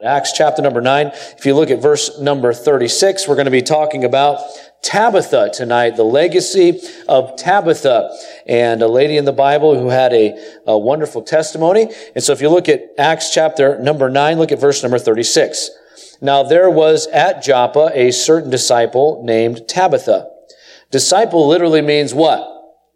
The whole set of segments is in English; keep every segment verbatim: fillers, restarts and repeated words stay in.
Acts chapter number nine. If you look at verse number thirty-six, we're going to be talking about Tabitha tonight, the legacy of Tabitha, and a lady in the Bible who had a, a wonderful testimony. And so if you look at Acts chapter number nine, look at verse number thirty-six. Now there was at Joppa a certain disciple named Tabitha. Disciple literally means what?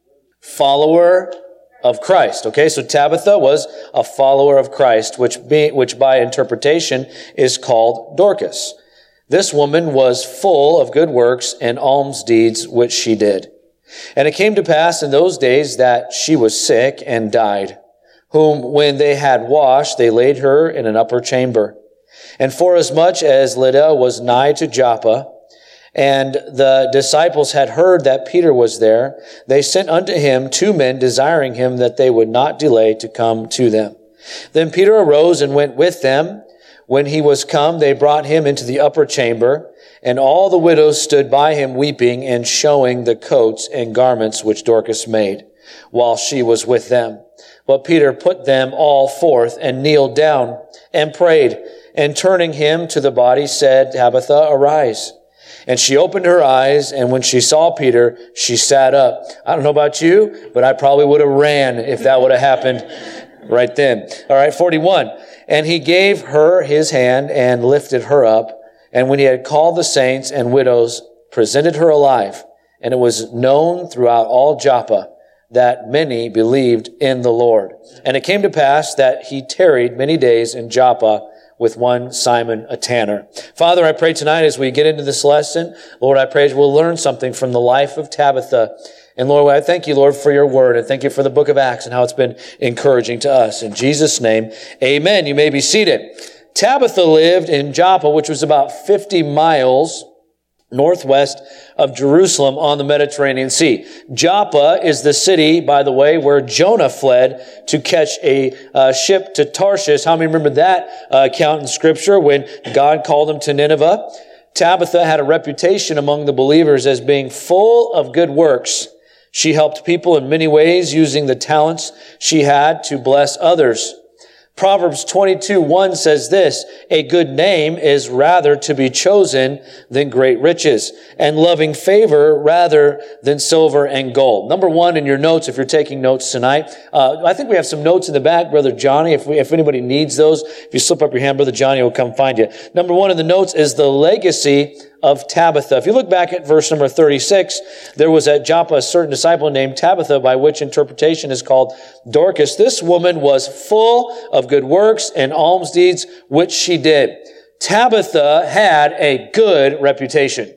Follower of Christ. Okay, so Tabitha was a follower of Christ, which be, which by interpretation is called Dorcas. This woman was full of good works and alms deeds which she did. And it came to pass in those days that she was sick and died, whom when they had washed, they laid her in an upper chamber. And forasmuch as Lydda was nigh to Joppa, and the disciples had heard that Peter was there, they sent unto him two men, desiring him that they would not delay to come to them. Then Peter arose and went with them. When he was come, they brought him into the upper chamber, and all the widows stood by him weeping and showing the coats and garments which Dorcas made, while she was with them. But Peter put them all forth and kneeled down and prayed, and turning him to the body said, Tabitha, arise. And she opened her eyes, and when she saw Peter, she sat up. I don't know about you, but I probably would have ran if that would have happened right then. All right, forty-one. And he gave her his hand and lifted her up. And when he had called the saints and widows, presented her alive. And it was known throughout all Joppa that many believed in the Lord. And it came to pass that he tarried many days in Joppa with one Simon, a tanner. Father, I pray tonight as we get into this lesson, Lord, I pray we'll learn something from the life of Tabitha. And Lord, I thank you, Lord, for your word, and thank you for the book of Acts and how it's been encouraging to us. In Jesus' name, amen. You may be seated. Tabitha lived in Joppa, which was about fifty miles northwest of Jerusalem on the Mediterranean Sea. Joppa is the city, by the way, where Jonah fled to catch a uh, ship to Tarshish. How many remember that uh, account in Scripture when God called him to Nineveh? Tabitha had a reputation among the believers as being full of good works. She helped people in many ways using the talents she had to bless others. Proverbs twenty-two one says this, a good name is rather to be chosen than great riches, and loving favor rather than silver and gold. Number one in your notes, if you're taking notes tonight, uh, I think we have some notes in the back, Brother Johnny. If we, if anybody needs those, if you slip up your hand, Brother Johnny will come find you. Number one in the notes is the legacy of Tabitha. If you look back at verse number thirty-six, there was at Joppa a certain disciple named Tabitha, by which interpretation is called Dorcas. This woman was full of good works and alms deeds, which she did. Tabitha had a good reputation.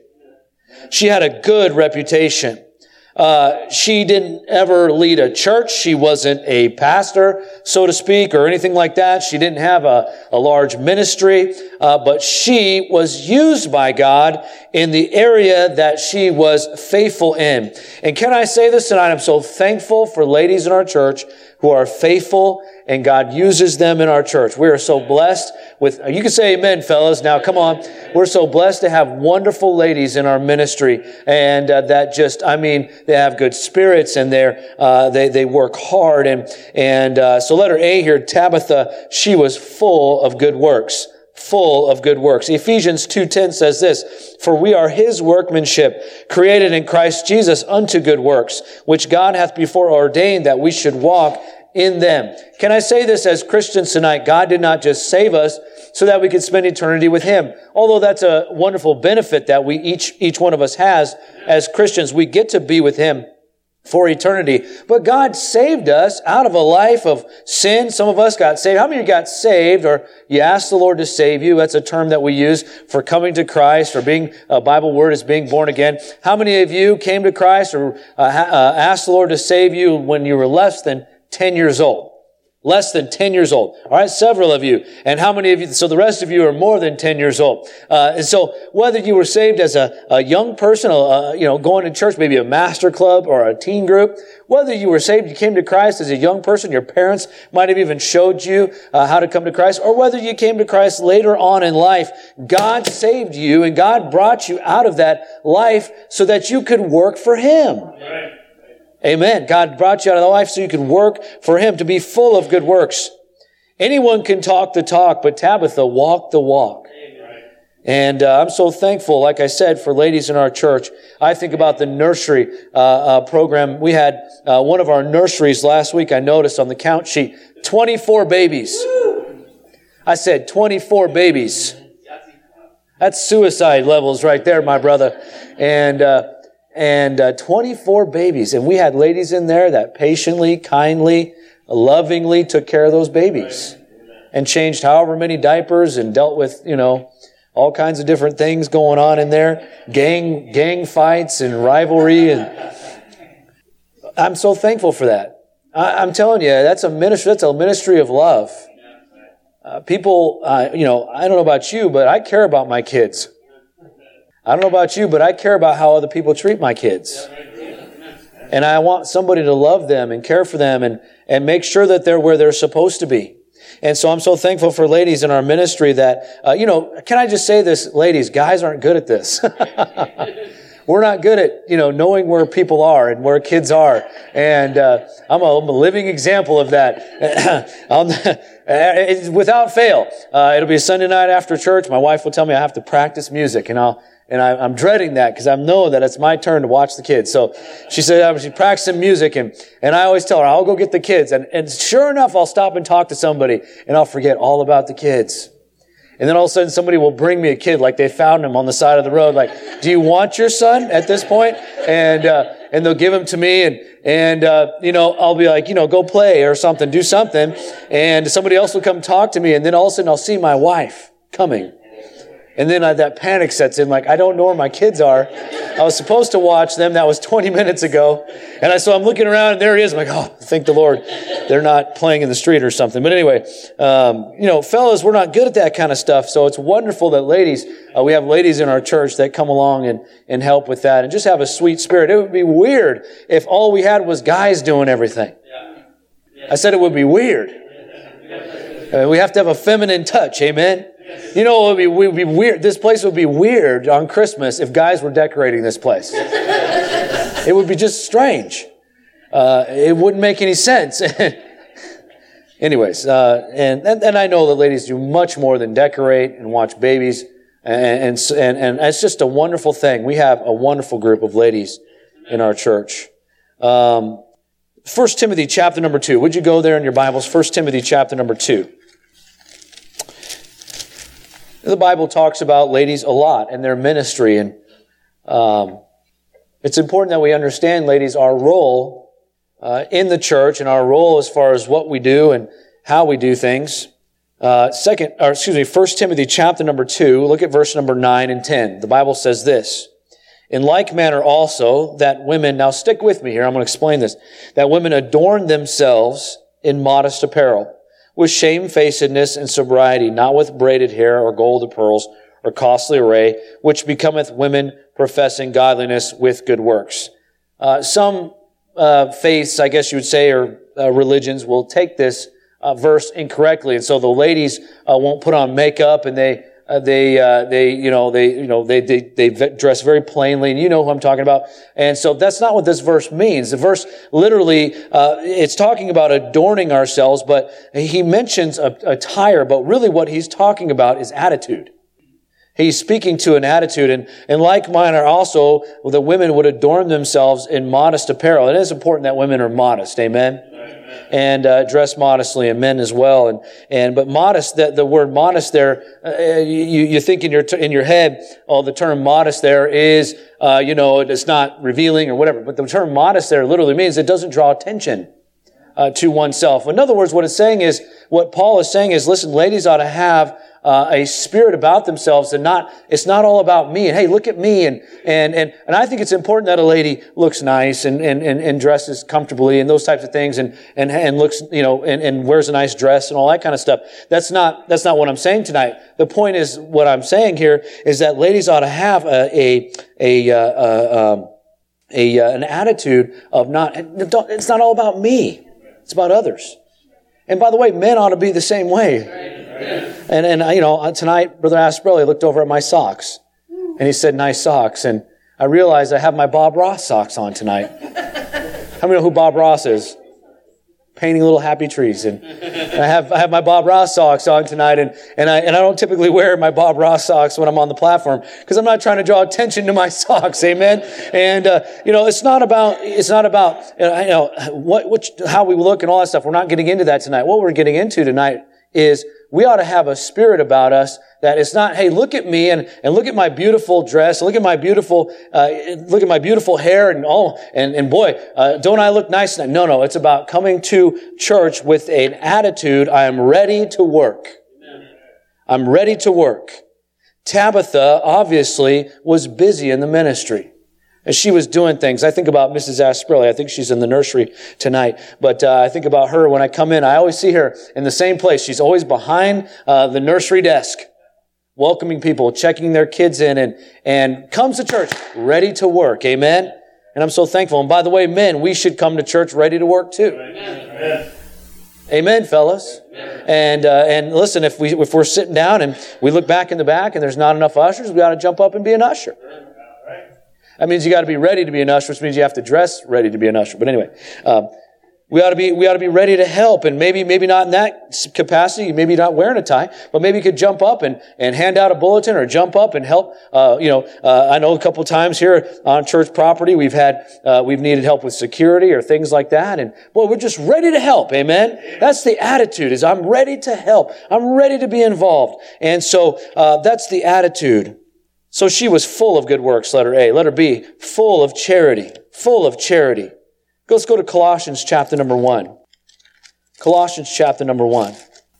She had a good reputation. Uh, she didn't ever lead a church. She wasn't a pastor, so to speak, or anything like that. She didn't have a, a large ministry, uh, but she was used by God in the area that she was faithful in. And can I say this tonight? I'm so thankful for ladies in our church who are faithful, and God uses them in our church. We are so blessed with, you can say amen, fellas. Now, come on. We're so blessed to have wonderful ladies in our ministry, and uh, that just, I mean, they have good spirits, and they're, uh, they, they work hard. And, and, uh, so letter A here, Tabitha, she was full of good works. Full of good works. Ephesians two ten says this, for we are his workmanship, created in Christ Jesus unto good works, which God hath before ordained that we should walk in them. Can I say this as Christians tonight? God did not just save us so that we could spend eternity with him. Although that's a wonderful benefit that we each, each one of us has as Christians. We get to be with him for eternity. But God saved us out of a life of sin. Some of us got saved. How many of you got saved, or you asked the Lord to save you? That's a term that we use for coming to Christ, or being, a Bible word is being born again. How many of you came to Christ or uh, uh, asked the Lord to save you when you were less than ten years old? Less than ten years old. All right, several of you. And how many of you? So the rest of you are more than ten years old. Uh, and so whether you were saved as a, a young person, uh, you know, going to church, maybe a master club or a teen group, whether you were saved, you came to Christ as a young person, your parents might have even showed you uh, how to come to Christ, or whether you came to Christ later on in life, God saved you and God brought you out of that life so that you could work for him. Right. Amen. God brought you out of the life so you could work for him, to be full of good works. Anyone can talk the talk, but Tabitha walked the walk. And uh, I'm so thankful, like I said, for ladies in our church. I think about the nursery uh, uh, program. We had uh, one of our nurseries last week, I noticed on the count sheet, twenty-four babies. I said twenty-four babies. That's suicide levels right there, my brother. And uh, and uh, twenty-four babies. And we had ladies in there that patiently, kindly, lovingly took care of those babies. And changed however many diapers and dealt with, you know, all kinds of different things going on in there. Gang, gang fights and rivalry. And I'm so thankful for that. I, I'm telling you, that's a ministry, that's a ministry of love. Uh, people, uh, you know, I don't know about you, but I care about my kids. I don't know about you, but I care about how other people treat my kids. And I want somebody to love them and care for them and, and make sure that they're where they're supposed to be. And so I'm so thankful for ladies in our ministry that, uh, you know, can I just say this, ladies, guys aren't good at this. We're not good at, you know, knowing where people are and where kids are. And uh, I'm, a, I'm a living example of that. It's without fail. Uh, it'll be a Sunday night after church. My wife will tell me I have to practice music, and I'll and I, I'm dreading that because I know that it's my turn to watch the kids. So she said she's practicing music, and and I always tell her I'll go get the kids, and and sure enough, I'll stop and talk to somebody, and I'll forget all about the kids. And then all of a sudden somebody will bring me a kid like they found him on the side of the road. Like, do you want your son at this point? And, uh, and they'll give him to me and, and, uh, you know, I'll be like, you know, go play or something, do something. And somebody else will come talk to me. And then all of a sudden I'll see my wife coming. And then I, that panic sets in, like, I don't know where my kids are. I was supposed to watch them. That was twenty minutes ago. And I, so I'm looking around, and there he is. I'm like, oh, thank the Lord. They're not playing in the street or something. But anyway, um, you know, fellas, we're not good at that kind of stuff. So it's wonderful that ladies, uh, we have ladies in our church that come along and, and help with that and just have a sweet spirit. It would be weird if all we had was guys doing everything. I said it would be weird. Uh, we have to have a feminine touch. Amen. You know, it would, be, it would be weird. This place would be weird on Christmas if guys were decorating this place. It would be just strange. Uh, it wouldn't make any sense. Anyways, uh, and, and and I know that ladies do much more than decorate and watch babies, and and and, and it's just a wonderful thing. We have a wonderful group of ladies in our church. Um, First Timothy chapter number two. Would you go there in your Bibles? First Timothy chapter number two. The Bible talks about ladies a lot and their ministry, and um, it's important that we understand, ladies, our role uh, in the church and our role as far as what we do and how we do things. Uh, second, or excuse me, First Timothy chapter number two. Look at verse number nine and ten. The Bible says this: "In like manner also that women," now stick with me here. I'm going to explain this. "That women adorn themselves in modest apparel, with shamefacedness and sobriety, not with braided hair or gold or pearls or costly array, which becometh women professing godliness with good works." Uh, some uh, faiths, I guess you would say, or uh, religions will take this uh, verse incorrectly, and so the ladies uh, won't put on makeup, and they uh, they uh, they you know they you know they they they dress very plainly, and you know who I'm talking about. And so that's not what this verse means. The verse literally uh, it's talking about adorning ourselves, but he mentions a, attire, but really what he's talking about is attitude. He's speaking to an attitude, and in like manner also the women would adorn themselves in modest apparel. It is important that women are modest, amen, amen. and uh, dress modestly, and men as well. And and but modest, that the word modest there, uh, you you think in your in your head, oh, the term modest there is, uh, you know, it's not revealing or whatever. But the term modest there literally means it doesn't draw attention uh, to oneself. In other words, what it's saying is, what Paul is saying is, listen, ladies ought to have Uh, a spirit about themselves, and not, it's not all about me. And hey, look at me. And, and, and, and I think it's important that a lady looks nice and, and, and, and dresses comfortably and those types of things, and, and, and looks, you know, and, and wears a nice dress and all that kind of stuff. That's not, that's not what I'm saying tonight. The point is, what I'm saying here is that ladies ought to have a, a, a, uh, uh, um, a, uh, an attitude of not, it's not all about me. It's about others. And by the way, men ought to be the same way. And, and you know, tonight, Brother Asprelli looked over at my socks, and he said, "Nice socks." And I realized I have my Bob Ross socks on tonight. How many know who Bob Ross is? painting little happy trees. And I have I have my Bob Ross socks on tonight, and, and I and I don't typically wear my Bob Ross socks when I'm on the platform because I'm not trying to draw attention to my socks, amen. And uh, you know, it's not about it's not about you know what which how we look and all that stuff. We're not getting into that tonight. What we're getting into tonight is we ought to have a spirit about us that it's not, hey, look at me and, and look at my beautiful dress, look at my beautiful, uh, look at my beautiful hair and oh, and, and boy, uh, don't I look nice tonight? No, no, it's about coming to church with an attitude, I am ready to work. I'm ready to work. Tabitha obviously was busy in the ministry. As she was doing things, I think about Missus Asprelli. I think she's in the nursery tonight. But uh, I think about her when I come in. I always see her in the same place. She's always behind uh, the nursery desk, welcoming people, checking their kids in, and, and comes to church ready to work. Amen? And I'm so thankful. And by the way, men, we should come to church ready to work too. Amen, Amen fellas. Amen. And uh, and listen, if, we, if we're sitting down and we look back in the back and there's not enough ushers, we ought to jump up and be an usher. That means you got to be ready to be an usher, which means you have to dress ready to be an usher. But anyway, um, we ought to be we ought to be ready to help, and maybe maybe not in that capacity, maybe not wearing a tie, but maybe you could jump up and, and hand out a bulletin, or jump up and help. Uh, you know, uh, I know a couple times here on church property we've had uh, we've needed help with security or things like that, and boy, we're just ready to help. Amen. That's the attitude: is I'm ready to help. I'm ready to be involved, and so uh, that's the attitude. So she was full of good works, letter A. Letter B, full of charity. Full of charity. Let's go to Colossians chapter number one. Colossians chapter number one.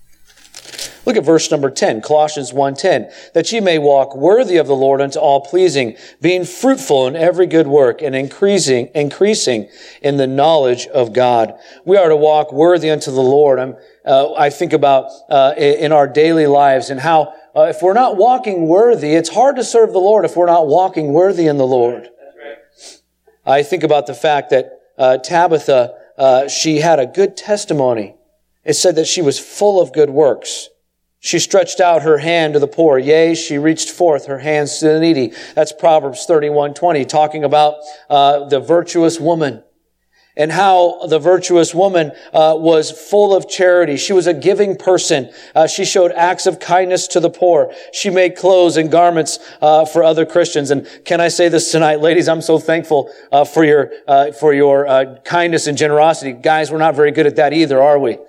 Look at verse number ten, Colossians one ten. That ye may walk worthy of the Lord unto all pleasing, being fruitful in every good work, and increasing, increasing in the knowledge of God. We are to walk worthy unto the Lord. I'm, uh, I think about uh, in our daily lives and how Uh, if we're not walking worthy, it's hard to serve the Lord if we're not walking worthy in the Lord. That's right. I think about the fact that uh, Tabitha, uh, she had a good testimony. It said that she was full of good works. She stretched out her hand to the poor. Yea, she reached forth her hands to the needy. That's Proverbs thirty-one twenty, talking about uh, the virtuous woman. And how the virtuous woman uh, was full of charity. She was a giving person. Uh, she showed acts of kindness to the poor. She made clothes and garments uh, for other Christians. And can I say this tonight, ladies? I'm so thankful uh, for your uh, for your uh, kindness and generosity. Guys, we're not very good at that either, are we?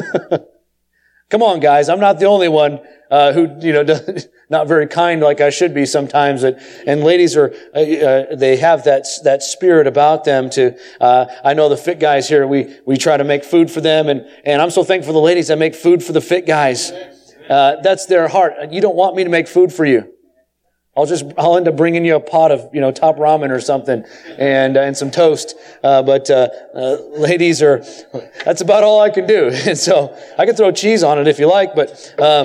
Come on, guys. I'm not the only one uh, who, you know, not very kind like I should be sometimes. And ladies are, uh, they have that that spirit about them to, uh, I know the fit guys here, we we try to make food for them. And, and I'm so thankful for the ladies that make food for the fit guys. Uh, that's their heart. You don't want me to make food for you. I'll just, I'll end up bringing you a pot of, you know, top ramen or something and, uh, and some toast. Uh, but, uh, uh, ladies are, that's about all I can do. And so I can throw cheese on it if you like, but, uh,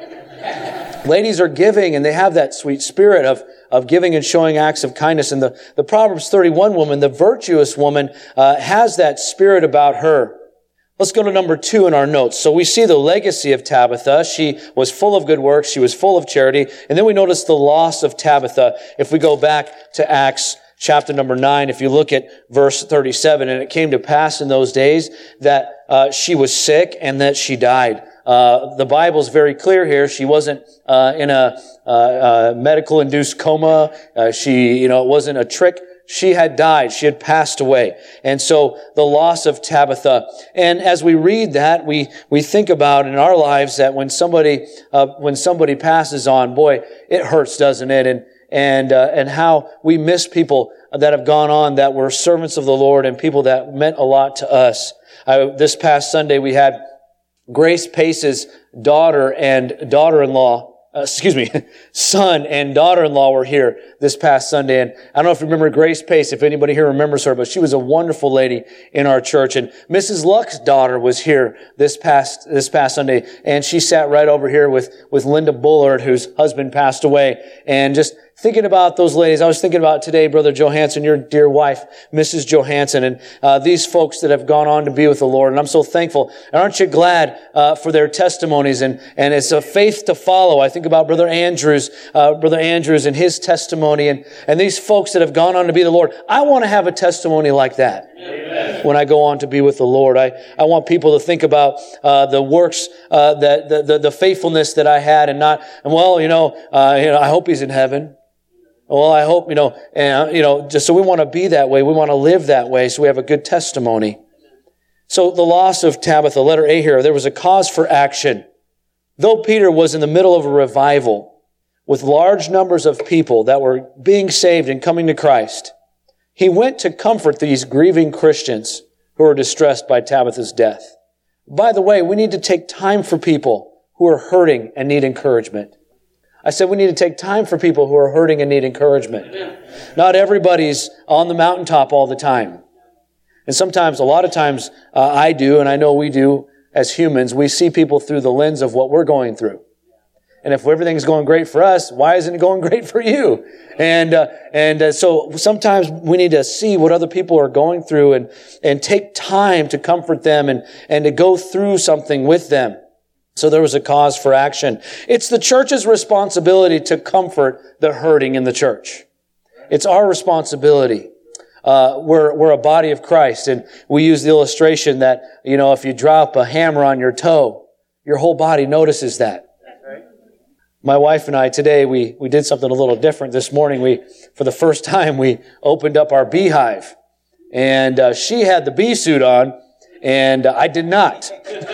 ladies are giving and they have that sweet spirit of, of giving and showing acts of kindness. And the, the Proverbs thirty-one woman, the virtuous woman, uh, has that spirit about her. Let's go to number two in our notes. So we see the legacy of Tabitha. She was full of good works. She was full of charity. And then we notice the loss of Tabitha. If we go back to Acts chapter number nine, if you look at verse thirty-seven, and it came to pass in those days that uh, she was sick and that she died. Uh, the Bible's very clear here. She wasn't uh, in a uh, uh, medical-induced coma. Uh, she, you know, it wasn't a trick. She had died. She had passed away. And so the loss of Tabitha. And as we read that, we, we think about in our lives that when somebody, uh, when somebody passes on, boy, it hurts, doesn't it? And, and, uh, and how we miss people that have gone on that were servants of the Lord and people that meant a lot to us. I, this past Sunday, we had Grace Pace's daughter and daughter-in-law Uh, excuse me, son and daughter-in-law were here this past Sunday. And I don't know if you remember Grace Pace, if anybody here remembers her, but she was a wonderful lady in our church. And Missus Luck's daughter was here this past, this past Sunday. And she sat right over here with, with Linda Bullard, whose husband passed away. And just thinking about those ladies, I was thinking about today, Brother Johansson, your dear wife, Missus Johansson, and uh, these folks that have gone on to be with the Lord. And I'm so thankful. And aren't you glad uh, for their testimonies? And, and it's a faith to follow. I think about Brother Andrews, uh, Brother Andrews and his testimony, and, and these folks that have gone on to be the Lord. I want to have a testimony like that. Amen. when I go on to be with the Lord. I, I want people to think about uh, the works, uh, that the, the the faithfulness that I had, and not, and well, you know, uh, you know, I hope he's in heaven. Well, I hope, you know, and, you know, just so we want to be that way. We want to live that way so we have a good testimony. So the loss of Tabitha, letter A here, there was a cause for action. Though Peter was in the middle of a revival with large numbers of people that were being saved and coming to Christ, he went to comfort these grieving Christians who were distressed by Tabitha's death. By the way, we need to take time for people who are hurting and need encouragement. I said we need to take time for people who are hurting and need encouragement. Not everybody's on the mountaintop all the time. And sometimes, a lot of times, uh, I do, and I know we do as humans, we see people through the lens of what we're going through. And if everything's going great for us, why isn't it going great for you? And uh, and uh, so sometimes we need to see what other people are going through and and take time to comfort them and and to go through something with them. So there was a cause for action. It's the church's responsibility to comfort the hurting in the church. It's our responsibility. Uh, we're, we're a body of Christ, and we use the illustration that, you know, if you drop a hammer on your toe, your whole body notices that. My wife and I today, we, we did something a little different this morning. We, for the first time, we opened up our beehive, and uh, she had the bee suit on, and uh, I did not.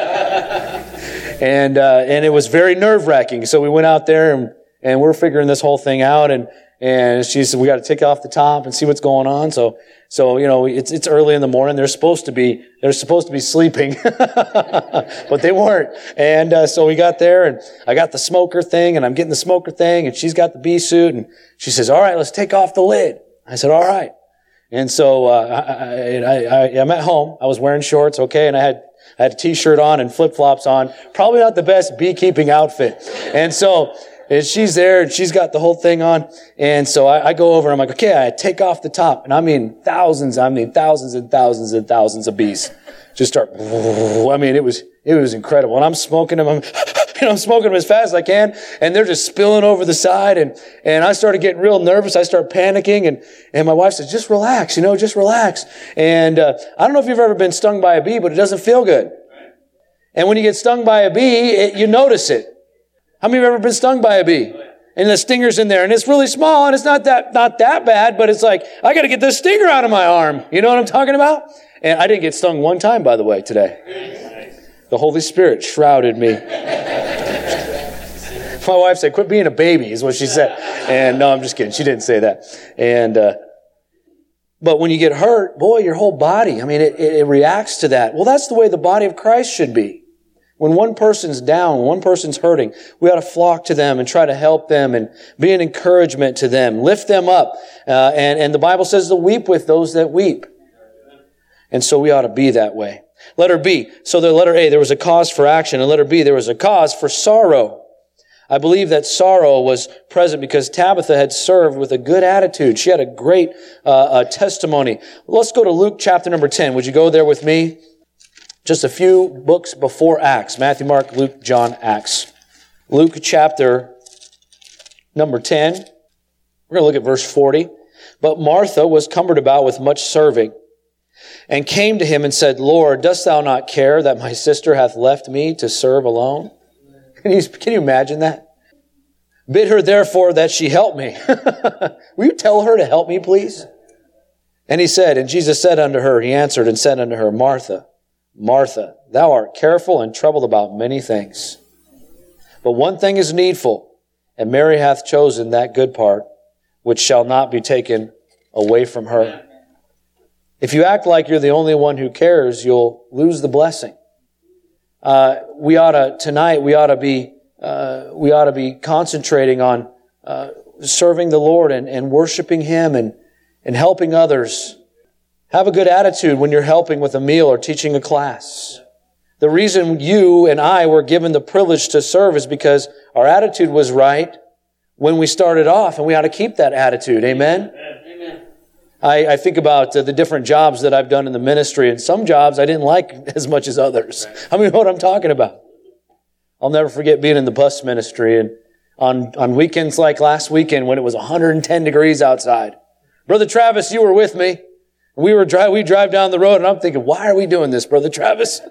And, uh, and it was very nerve-wracking. So we went out there and, and we're figuring this whole thing out. And, and she said, we got to take off the top and see what's going on. So, so, you know, it's, it's early in the morning. They're supposed to be, they're supposed to be sleeping, but they weren't. And, uh, so we got there and I got the smoker thing and I'm getting the smoker thing and she's got the bee suit and she says, all right, let's take off the lid. I said, all right. And so, uh, I, I, I, I'm at home. I was wearing shorts. Okay. And I had, I had a t-shirt on and flip-flops on. Probably not the best beekeeping outfit. And so, and she's there and she's got the whole thing on. And so I, I go over and I'm like, okay, I take off the top. And I mean thousands, I mean thousands and thousands and thousands of bees just start, I mean, it was, it was incredible. And I'm smoking them, I'm, you know, I'm smoking them as fast as I can. And they're just spilling over the side. And, and I started getting real nervous. I start panicking. And, and my wife says, just relax, you know, just relax. And, uh, I don't know if you've ever been stung by a bee, but it doesn't feel good. And when you get stung by a bee, it, you notice it. How many of you have ever been stung by a bee? And the stinger's in there, and it's really small, and it's not that not that bad, but it's like, I got to get this stinger out of my arm. You know what I'm talking about? And I didn't get stung one time, by the way, today. The Holy Spirit shrouded me. My wife said, quit being a baby, is what she said. And no, I'm just kidding. She didn't say that. And uh, but when you get hurt, boy, your whole body, I mean, it, it reacts to that. Well, that's the way the body of Christ should be. When one person's down, when one person's hurting, we ought to flock to them and try to help them and be an encouragement to them, lift them up. Uh, and, and the Bible says to weep with those that weep. And so we ought to be that way. Letter B. So the letter A, there was a cause for action. And letter B, there was a cause for sorrow. I believe that sorrow was present because Tabitha had served with a good attitude. She had a great uh, uh, testimony. Let's go to Luke chapter number ten. Would you go there with me? Just a few books before Acts. Matthew, Mark, Luke, John, Acts. Luke chapter number ten. We're going to look at verse forty. But Martha was cumbered about with much serving, and came to him and said, Lord, dost thou not care that my sister hath left me to serve alone? Can you, can you imagine that? Bid her therefore that she help me. Will you tell her to help me, please? And he said, and Jesus said unto her, he answered and said unto her, Martha, Martha, thou art careful and troubled about many things. But one thing is needful, and Mary hath chosen that good part, which shall not be taken away from her. If you act like you're the only one who cares, you'll lose the blessing. Uh, we ought to, tonight, we ought to be, uh, we ought to be concentrating on, uh, serving the Lord and, and worshiping Him and, and helping others. Have a good attitude when you're helping with a meal or teaching a class. The reason you and I were given the privilege to serve is because our attitude was right when we started off, and we ought to keep that attitude. Amen? Amen. I, I think about uh, the different jobs that I've done in the ministry, and some jobs I didn't like as much as others. I mean, what I'm talking about. I'll never forget being in the bus ministry, and on, on weekends like last weekend when it was one hundred ten degrees outside. Brother Travis, you were with me. We were drive, we drive down the road, and I'm thinking, why are we doing this, Brother Travis?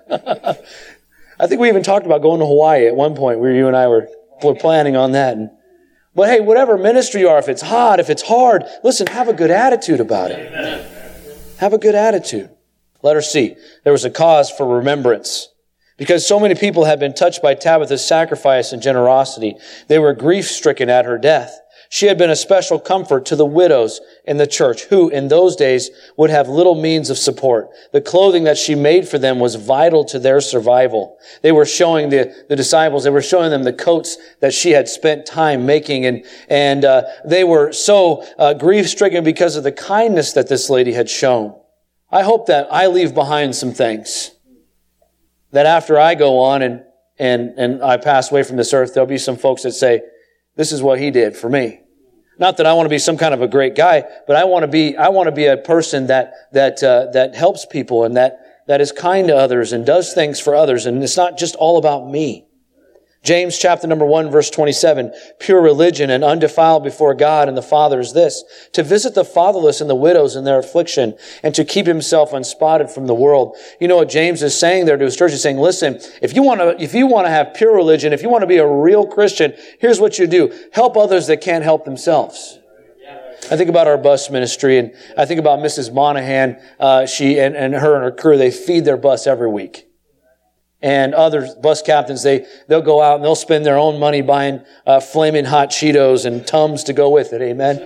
I think we even talked about going to Hawaii at one point, where you and I were, were planning on that. And, but hey, whatever ministry you are, if it's hot, if it's hard, listen, have a good attitude about it. Amen. Have a good attitude. Letter C, there was a cause for remembrance. Because so many people had been touched by Tabitha's sacrifice and generosity, they were grief-stricken at her death. She had been a special comfort to the widows in the church, who in those days would have little means of support. The clothing that she made for them was vital to their survival. They were showing the, the disciples, they were showing them the coats that she had spent time making, and, and uh, they were so uh, grief-stricken because of the kindness that this lady had shown. I hope that I leave behind some things, that after I go on and, and, and I pass away from this earth, there'll be some folks that say, this is what he did for me. Not that I want to be some kind of a great guy, but I want to be, I want to be a person that, that, uh, that helps people and that, that is kind to others and does things for others. And it's not just all about me. James chapter number one, verse twenty-seven, pure religion and undefiled before God and the Father is this, to visit the fatherless and the widows in their affliction and to keep himself unspotted from the world. You know what James is saying there to his church? He's saying, listen, if you want to, if you want to have pure religion, if you want to be a real Christian, here's what you do. Help others that can't help themselves. I think about our bus ministry, and I think about Missus Monahan. Uh, she and, and her and her crew, they feed their bus every week. And other bus captains, they, they'll go out and they'll spend their own money buying uh, flaming hot Cheetos and Tums to go with it. Amen?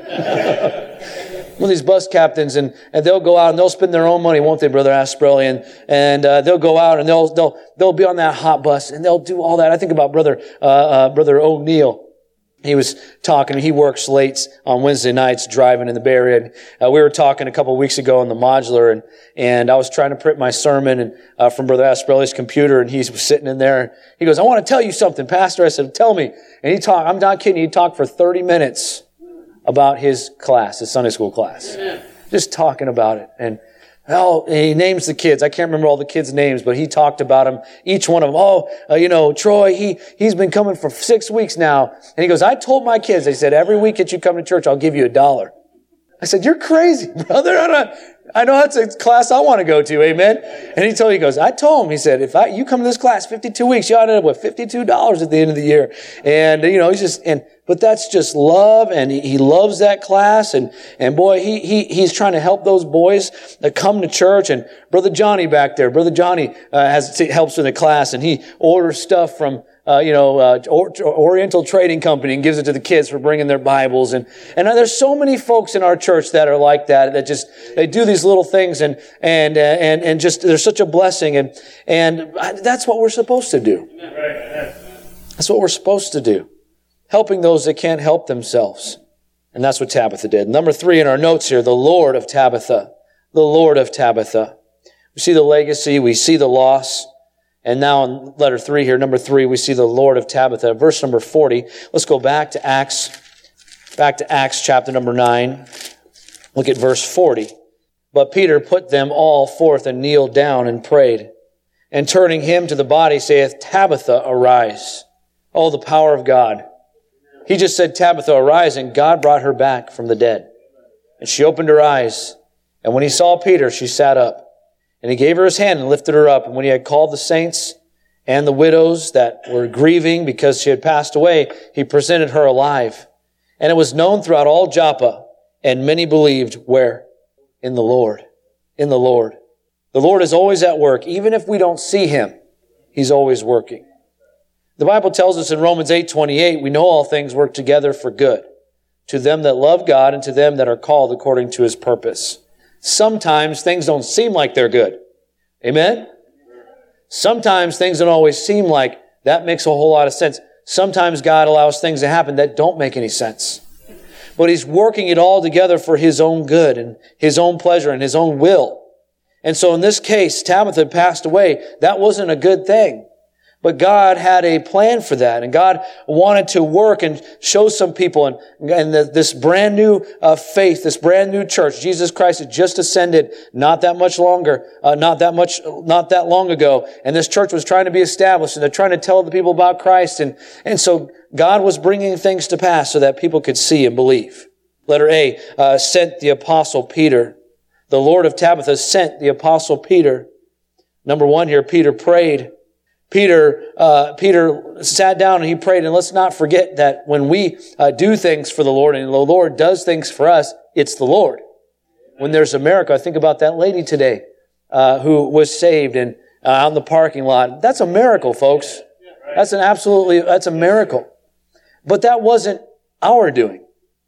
One of these bus captains, and, and they'll go out and they'll spend their own money, won't they, Brother Asprelli? And, and uh, they'll go out and they'll, they'll, they'll be on that hot bus and they'll do all that. I think about Brother, uh, uh, Brother O'Neill. He was talking, he works late on Wednesday nights driving in the Bay Area. And, uh, we were talking a couple of weeks ago on the modular, and, and I was trying to print my sermon and, uh, from Brother Asprelli's computer, and he was sitting in there. And he goes, I want to tell you something, Pastor. I said, tell me. And he talked, I'm not kidding, he talked for thirty minutes about his class, his Sunday school class. Just talking about it. And Oh, he names the kids. I can't remember all the kids' names, but he talked about them. Each one of them. Oh, uh, you know, Troy, he, he's been coming for six weeks now. And he goes, I told my kids, they said, every week that you come to church, I'll give you a dollar. I said, you're crazy, brother. I, don't, I know that's a class I want to go to. Amen. And he told me, he goes, I told him, he said, if I, you come to this class fifty-two weeks, you ought to end up with fifty-two dollars at the end of the year. And, you know, he's just, and, but that's just love, and he, he loves that class, and, and boy, he, he, he's trying to help those boys that come to church. And Brother Johnny back there, Brother Johnny, uh, has, helps in the class, and he orders stuff from, uh, you know, uh, Oriental Trading Company and gives it to the kids for bringing their Bibles. And, and there's so many folks in our church that are like that, that just, they do these little things, and, and, uh, and, and just, they're such a blessing. And, and that's what we're supposed to do. That's what we're supposed to do. Helping those that can't help themselves. And that's what Tabitha did. Number three in our notes here, the Lord of Tabitha. The Lord of Tabitha. We see the legacy, we see the loss. And now in letter three here, number three, we see the Lord of Tabitha. Verse number forty. Let's go back to Acts, back to Acts chapter number nine. Look at verse forty. But Peter put them all forth and kneeled down and prayed. And turning him to the body, saith, Tabitha, arise. Oh, the power of God. He just said, Tabitha, arise, and God brought her back from the dead. And she opened her eyes. And when he saw Peter, she sat up. And he gave her his hand and lifted her up. And when he had called the saints and the widows that were grieving because she had passed away, he presented her alive. And it was known throughout all Joppa, and many believed where? In the Lord. In the Lord. The Lord is always at work. Even if we don't see him, he's always working. The Bible tells us in Romans eight twenty-eight, we know all things work together for good, to them that love God and to them that are called according to his purpose. Sometimes things don't seem like they're good. Amen? Sometimes things don't always seem like that makes a whole lot of sense. Sometimes God allows things to happen that don't make any sense. But he's working it all together for his own good and his own pleasure and his own will. And so in this case, Tabitha passed away. That wasn't a good thing. But God had a plan for that, and God wanted to work and show some people, and, and the, this brand new uh, faith, this brand new church, Jesus Christ had just ascended not that much longer, uh, not that much, not that long ago, and this church was trying to be established, and they're trying to tell the people about Christ, and, and so God was bringing things to pass so that people could see and believe. Letter A, uh, sent the apostle Peter. the Lord of Tabitha sent the apostle Peter. Number one here, Peter prayed. Peter, uh, Peter sat down and he prayed. And let's not forget that when we uh, do things for the Lord and the Lord does things for us, it's the Lord. When there's a miracle, I think about that lady today uh, who was saved and uh, out in the parking lot. That's a miracle, folks. That's an absolutely, that's a miracle. But that wasn't our doing.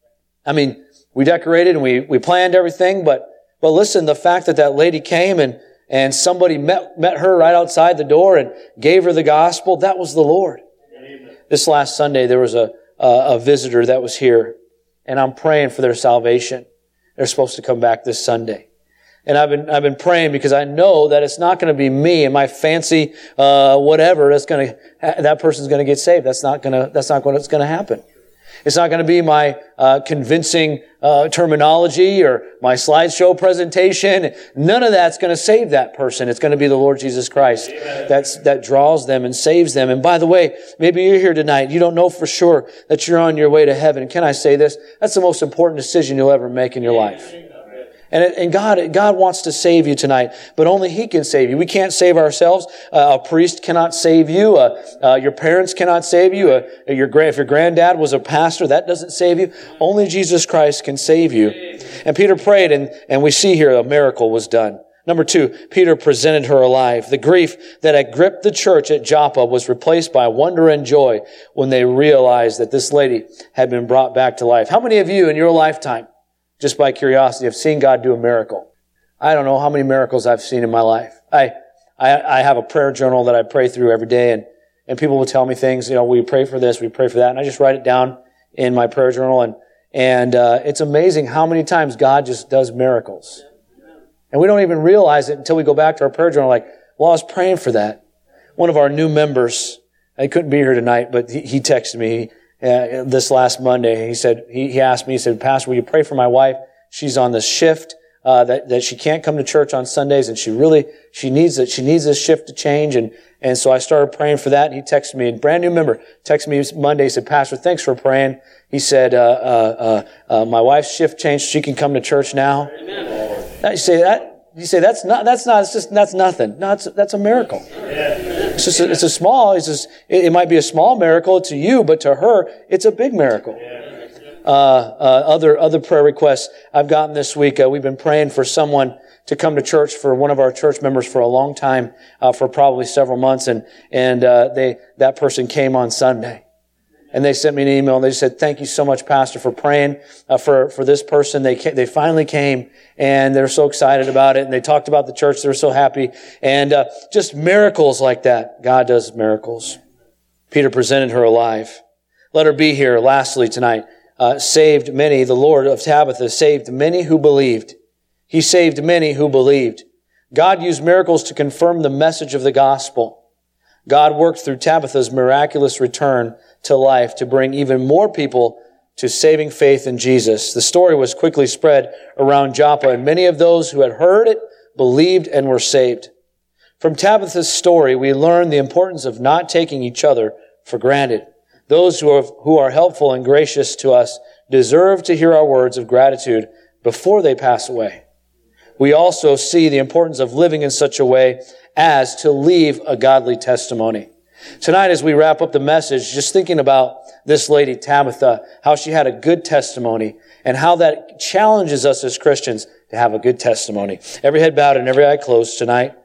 I mean, we decorated and we, we planned everything, but, but listen, the fact that that lady came and, and somebody met, met her right outside the door and gave her the gospel, that was the Lord. Amen. This last Sunday, there was a, a, a visitor that was here, and I'm praying for their salvation. They're supposed to come back this Sunday. And I've been, I've been praying because I know that it's not going to be me and my fancy, uh, whatever that's going to, that person's going to get saved. That's not going to, that's not what's going to happen. It's not going to be my, uh, convincing, uh, terminology or my slideshow presentation. None of that's going to save that person. It's going to be the Lord Jesus Christ that's, that draws them and saves them. And by the way, maybe you're here tonight. You don't know for sure that you're on your way to heaven. Can I say this? That's the most important decision you'll ever make in your life. And, it, and God, God wants to save you tonight, but only He can save you. We can't save ourselves. Uh, a priest cannot save you. Uh, uh, your parents cannot save you. Uh, your grand, if your granddad was a pastor, that doesn't save you. Only Jesus Christ can save you. And Peter prayed, and, and we see here a miracle was done. Number two, Peter presented her alive. The grief that had gripped the church at Joppa was replaced by wonder and joy when they realized that this lady had been brought back to life. How many of you in your lifetime, just by curiosity, have seen God do a miracle? I don't know how many miracles I've seen in my life. I, I, I have a prayer journal that I pray through every day, and, and people will tell me things, you know, we pray for this, we pray for that, and I just write it down in my prayer journal, and, and, uh, it's amazing how many times God just does miracles. And we don't even realize it until we go back to our prayer journal, like, well, I was praying for that. One of our new members, he couldn't be here tonight, but he, he texted me, Uh, this last Monday. He said, he, he asked me, he said, Pastor, will you pray for my wife? She's on this shift, uh, that, that she can't come to church on Sundays, and she really, she needs it. She needs this shift to change. And, and so I started praying for that. And he texted me, a brand new member, texted me Monday. He said, Pastor, thanks for praying. He said, uh, uh, uh, uh my wife's shift changed. She can come to church now. Amen. Now you say that, you say, that's not, that's not, it's just, that's nothing. No, it's, that's a miracle. Yeah. It's just, a, it's a small, it's just, it, it might be a small miracle to you, but to her, it's a big miracle. Uh, uh, other, other prayer requests I've gotten this week. Uh, we've been praying for someone to come to church, for one of our church members for a long time, uh, for probably several months. And, and, uh, they, that person came on Sunday. And they sent me an email and they said, thank you so much, Pastor, for praying uh, for, for this person. They came, they finally came and they're so excited about it. And they talked about the church. They were so happy. And uh, just miracles like that. God does miracles. Peter presented her alive. Let her be here lastly tonight. Uh, saved many. The Lord of Tabitha saved many who believed. He saved many who believed. God used miracles to confirm the message of the gospel. God worked through Tabitha's miraculous return to life to bring even more people to saving faith in Jesus. The story was quickly spread around Joppa, and many of those who had heard it believed and were saved. From Tabitha's story, we learn the importance of not taking each other for granted. Those who are, who are helpful and gracious to us deserve to hear our words of gratitude before they pass away. We also see the importance of living in such a way as to leave a godly testimony. Tonight, as we wrap up the message, just thinking about this lady, Tabitha, how she had a good testimony and how that challenges us as Christians to have a good testimony. Every head bowed and every eye closed tonight.